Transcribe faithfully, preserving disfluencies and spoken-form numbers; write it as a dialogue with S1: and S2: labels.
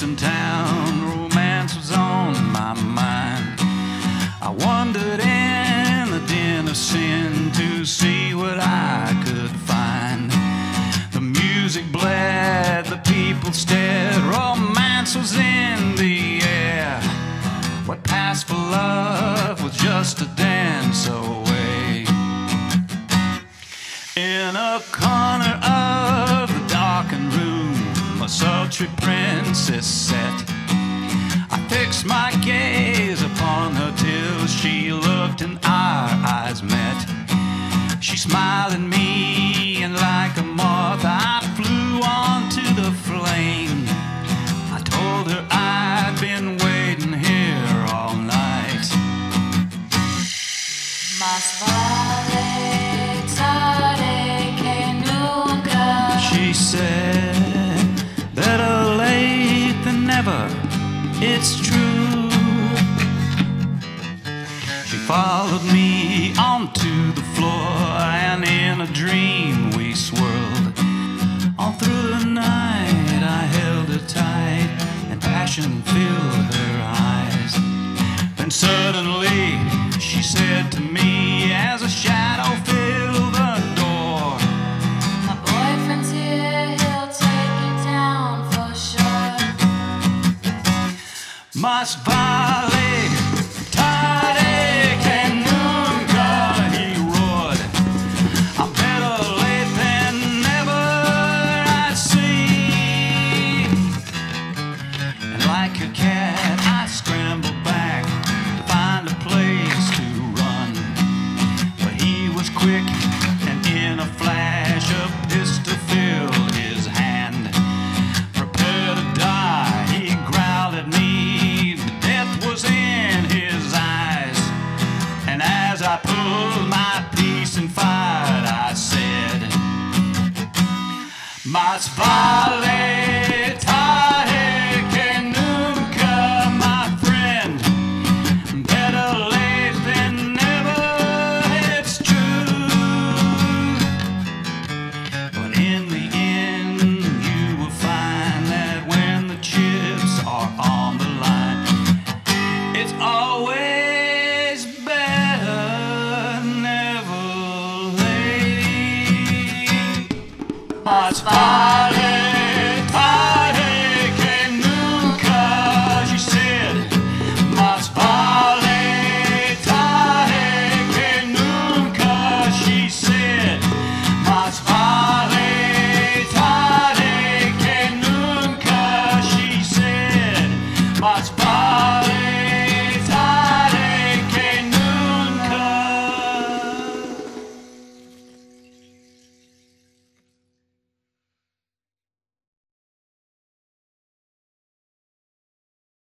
S1: in town, romance was on my mind. I wandered in the den of sin to see what I could find. The music bled, the people stared, romance was in the air. What passed for love was just a dance away. In a corner of the darkened room, a sultry princess sat. I fixed my gaze upon her till she looked and our eyes met. She smiled at me, and like a moth I flew onto the flame. I told her I'd been waiting here all night.
S2: Más vale tarde que nunca.
S1: She said, better late than never, it's true. She followed me onto the floor, and in a dream we swirled. All through the night I held her tight, and passion filled her eyes. Then suddenly she said to me, as a shadow filled the door,
S2: My boyfriend's here, he'll take you down for sure.
S1: Más vale tarde que nunca, he roared. I'm better late than never, I see. And like a cat